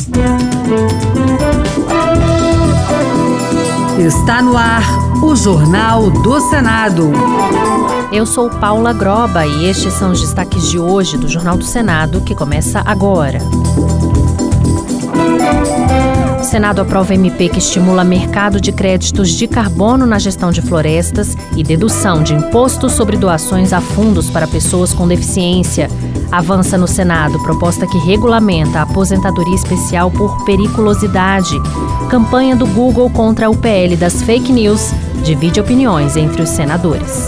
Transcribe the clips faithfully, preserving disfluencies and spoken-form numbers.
Está no ar o Jornal do Senado. Eu sou Paula Groba e estes são os destaques de hoje do Jornal do Senado, que começa agora. O Senado aprova M P que estimula mercado de créditos de carbono na gestão de florestas e dedução de imposto sobre doações a fundos para pessoas com deficiência. Avança no Senado proposta que regulamenta a aposentadoria especial por periculosidade. Campanha do Google contra o P L das fake news divide opiniões entre os senadores.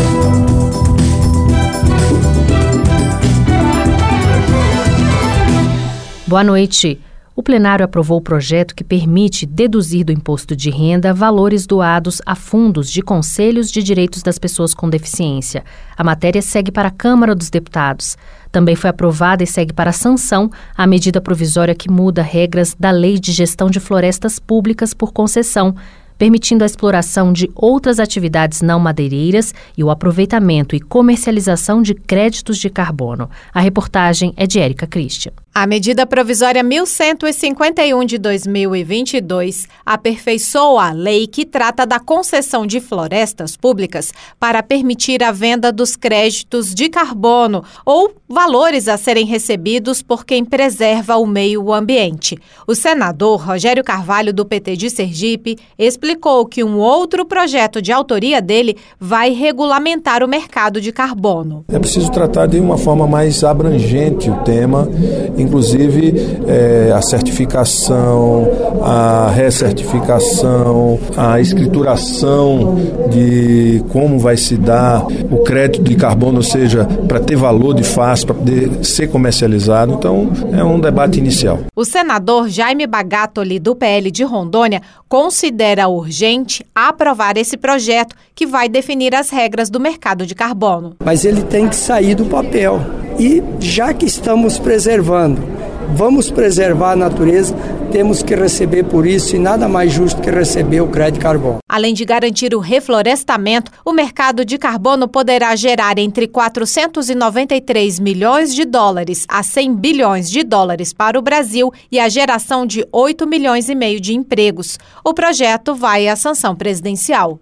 Boa noite. O plenário aprovou o projeto que permite deduzir do imposto de renda valores doados a fundos de conselhos de direitos das pessoas com deficiência. A matéria segue para a Câmara dos Deputados. Também foi aprovada e segue para a sanção a medida provisória que muda regras da Lei de Gestão de Florestas Públicas por concessão, permitindo a exploração de outras atividades não madeireiras e o aproveitamento e comercialização de créditos de carbono. A reportagem é de Érica Christian. A medida provisória mil cento e cinquenta e um de dois mil e vinte e dois aperfeiçoa a lei que trata da concessão de florestas públicas para permitir a venda dos créditos de carbono ou valores a serem recebidos por quem preserva o meio ambiente. O senador Rogério Carvalho, do P T de Sergipe, explicou que um outro projeto de autoria dele vai regulamentar o mercado de carbono. É preciso tratar de uma forma mais abrangente o tema, inclusive é, a certificação, a recertificação, a escrituração de como vai se dar o crédito de carbono, ou seja, para ter valor de face, para poder ser comercializado. Então, é um debate inicial. O senador Jaime Bagatoli, do P L de Rondônia, considera urgente aprovar esse projeto que vai definir as regras do mercado de carbono. Mas ele tem que sair do papel. E já que estamos preservando, vamos preservar a natureza, temos que receber por isso e nada mais justo que receber o crédito de carbono. Além de garantir o reflorestamento, o mercado de carbono poderá gerar entre quatrocentos e noventa e três milhões de dólares a cem bilhões de dólares para o Brasil e a geração de oito milhões e meio de empregos. O projeto vai à sanção presidencial.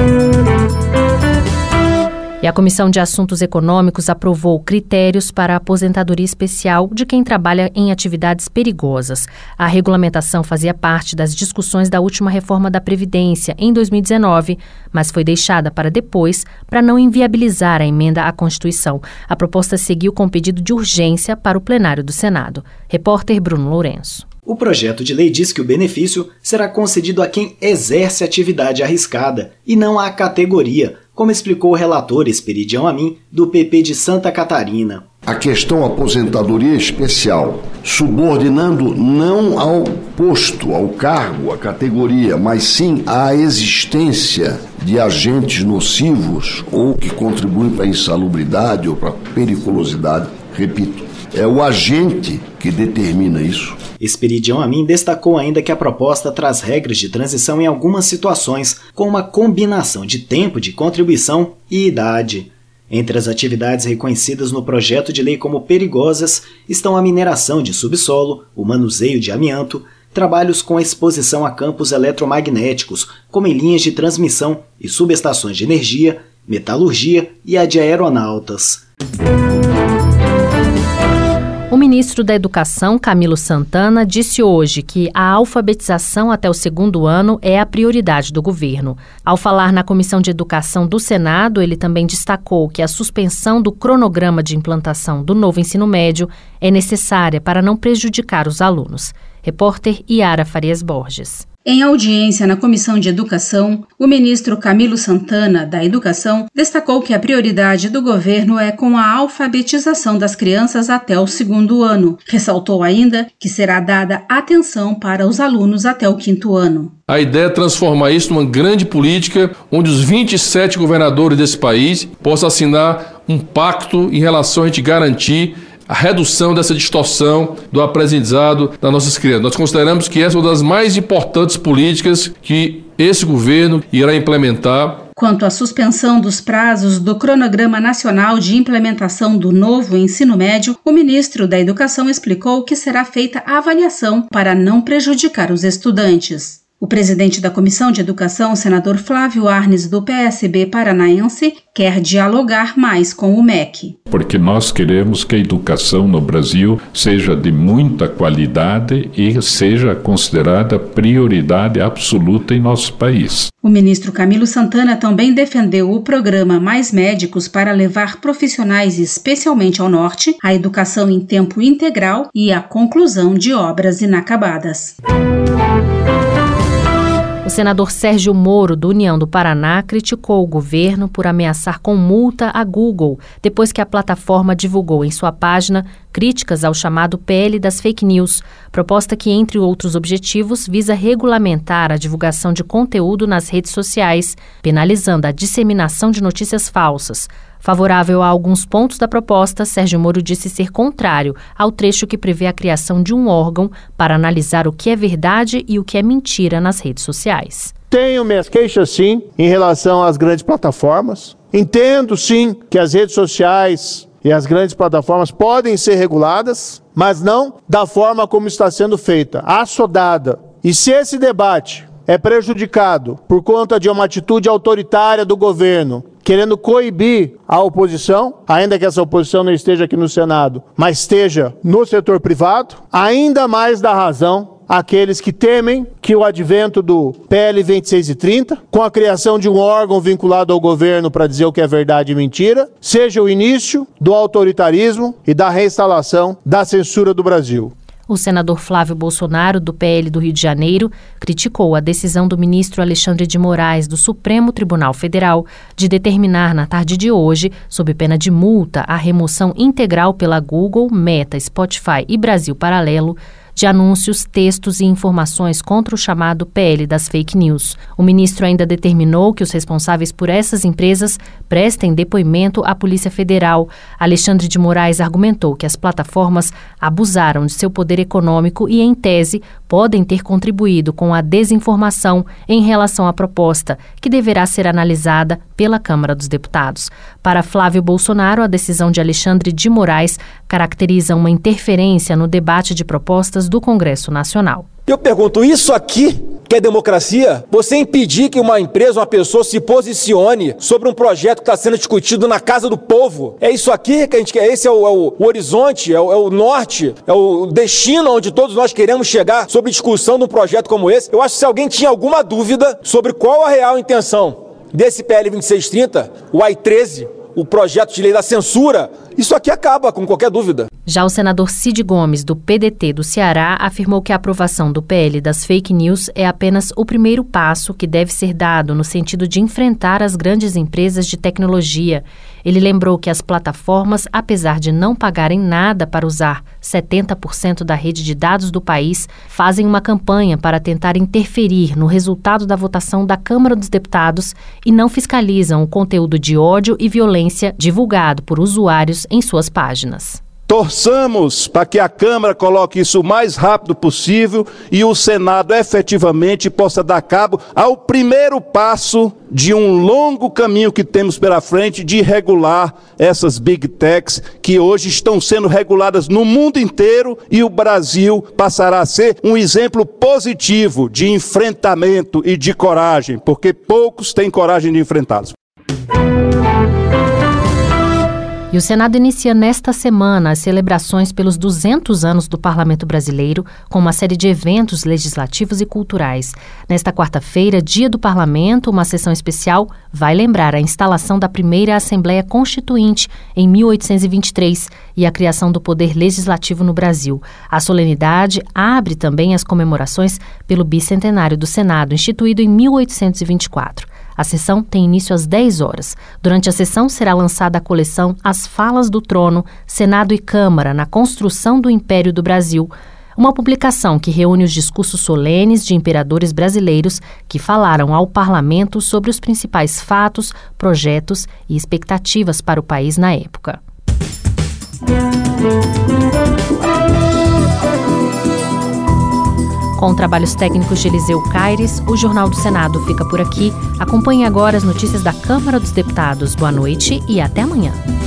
E a Comissão de Assuntos Econômicos aprovou critérios para a aposentadoria especial de quem trabalha em atividades perigosas. A regulamentação fazia parte das discussões da última reforma da Previdência, em dois mil e dezenove, mas foi deixada para depois para não inviabilizar a emenda à Constituição. A proposta seguiu com pedido de urgência para o plenário do Senado. Repórter Bruno Lourenço. O projeto de lei diz que o benefício será concedido a quem exerce atividade arriscada e não à categoria, como explicou o relator Esperidião Amin, do P P de Santa Catarina. A questão aposentadoria especial, subordinando não ao posto, ao cargo, à categoria, mas sim à existência de agentes nocivos ou que contribuem para a insalubridade ou para a periculosidade, repito, é o agente que determina isso. Esperidião Amin destacou ainda que a proposta traz regras de transição em algumas situações, com uma combinação de tempo de contribuição e idade. Entre as atividades reconhecidas no projeto de lei como perigosas estão a mineração de subsolo, o manuseio de amianto, trabalhos com exposição a campos eletromagnéticos, como em linhas de transmissão e subestações de energia, metalurgia e a de aeronautas. O ministro da Educação, Camilo Santana, disse hoje que a alfabetização até o segundo ano é a prioridade do governo. Ao falar na Comissão de Educação do Senado, ele também destacou que a suspensão do cronograma de implantação do novo ensino médio é necessária para não prejudicar os alunos. Repórter Yara Farias Borges. Em audiência na Comissão de Educação, o ministro Camilo Santana, da Educação, destacou que a prioridade do governo é com a alfabetização das crianças até o segundo ano. Ressaltou ainda que será dada atenção para os alunos até o quinto ano. A ideia é transformar isso numa grande política onde os vinte e sete governadores desse país possam assinar um pacto em relação a gente garantir a redução dessa distorção do aprendizado das nossas crianças. Nós consideramos que essa é uma das mais importantes políticas que esse governo irá implementar Quanto à suspensão dos prazos do Cronograma Nacional de Implementação do Novo Ensino Médio, o ministro da Educação explicou que será feita a avaliação para não prejudicar os estudantes. O presidente da Comissão de Educação, senador Flávio Arnes, do P S B paranaense, quer dialogar mais com o M E C. Porque nós queremos que a educação no Brasil seja de muita qualidade e seja considerada prioridade absoluta em nosso país. O ministro Camilo Santana também defendeu o programa Mais Médicos para levar profissionais, especialmente ao norte, à educação em tempo integral e à conclusão de obras inacabadas. O senador Sérgio Moro, do União do Paraná, criticou o governo por ameaçar com multa a Google, depois que a plataforma divulgou em sua página críticas ao chamado P L das Fake News, proposta que, entre outros objetivos, visa regulamentar a divulgação de conteúdo nas redes sociais, penalizando a disseminação de notícias falsas. Favorável a alguns pontos da proposta, Sérgio Moro disse ser contrário ao trecho que prevê a criação de um órgão para analisar o que é verdade e o que é mentira nas redes sociais. Tenho minhas queixas, sim, em relação às grandes plataformas. Entendo, sim, que as redes sociais e as grandes plataformas podem ser reguladas, mas não da forma como está sendo feita, assodada. E se esse debate é prejudicado por conta de uma atitude autoritária do governo, querendo coibir a oposição, ainda que essa oposição não esteja aqui no Senado, mas esteja no setor privado, ainda mais dá razão àqueles que temem que o advento do P L vinte e seis e trinta, com a criação de um órgão vinculado ao governo para dizer o que é verdade e mentira, seja o início do autoritarismo e da reinstalação da censura do Brasil. O senador Flávio Bolsonaro, do P L do Rio de Janeiro, criticou a decisão do ministro Alexandre de Moraes, do Supremo Tribunal Federal, de determinar na tarde de hoje, sob pena de multa, a remoção integral pela Google, Meta, Spotify e Brasil Paralelo de anúncios, textos e informações contra o chamado P L das Fake News. O ministro ainda determinou que os responsáveis por essas empresas prestem depoimento à Polícia Federal. Alexandre de Moraes argumentou que as plataformas abusaram de seu poder econômico e, em tese, podem ter contribuído com a desinformação em relação à proposta, que deverá ser analisada pela Câmara dos Deputados. Para Flávio Bolsonaro, a decisão de Alexandre de Moraes caracteriza uma interferência no debate de propostas do Congresso Nacional. Eu pergunto, isso aqui que é democracia? Você impedir que uma empresa, uma pessoa se posicione sobre um projeto que está sendo discutido na casa do povo? É isso aqui que a gente quer? Esse é o, é o, o horizonte, é o, é o norte, é o destino onde todos nós queremos chegar sobre discussão de um projeto como esse? Eu acho que se alguém tinha alguma dúvida sobre qual a real intenção desse P L vinte e seis trinta, o A I treze, o projeto de lei da censura, isso aqui acaba com qualquer dúvida. Já o senador Cid Gomes, do P D T do Ceará, afirmou que a aprovação do P L das fake news é apenas o primeiro passo que deve ser dado no sentido de enfrentar as grandes empresas de tecnologia. Ele lembrou que as plataformas, apesar de não pagarem nada para usar setenta por cento da rede de dados do país, fazem uma campanha para tentar interferir no resultado da votação da Câmara dos Deputados e não fiscalizam o conteúdo de ódio e violência divulgado por usuários em suas páginas. Torçamos para que a Câmara coloque isso o mais rápido possível e o Senado efetivamente possa dar cabo ao primeiro passo de um longo caminho que temos pela frente de regular essas big techs que hoje estão sendo reguladas no mundo inteiro, e o Brasil passará a ser um exemplo positivo de enfrentamento e de coragem, porque poucos têm coragem de enfrentá-los. E o Senado inicia nesta semana as celebrações pelos duzentos anos do Parlamento Brasileiro, com uma série de eventos legislativos e culturais. Nesta quarta-feira, dia do Parlamento, uma sessão especial vai lembrar a instalação da primeira Assembleia Constituinte em mil oitocentos e vinte e três e a criação do Poder Legislativo no Brasil. A solenidade abre também as comemorações pelo bicentenário do Senado, instituído em mil oitocentos e vinte e quatro. A sessão tem início às dez horas. Durante a sessão será lançada a coleção As Falas do Trono, Senado e Câmara na Construção do Império do Brasil, uma publicação que reúne os discursos solenes de imperadores brasileiros que falaram ao parlamento sobre os principais fatos, projetos e expectativas para o país na época. Com trabalhos técnicos de Eliseu Caires, o Jornal do Senado fica por aqui. Acompanhe agora as notícias da Câmara dos Deputados. Boa noite e até amanhã.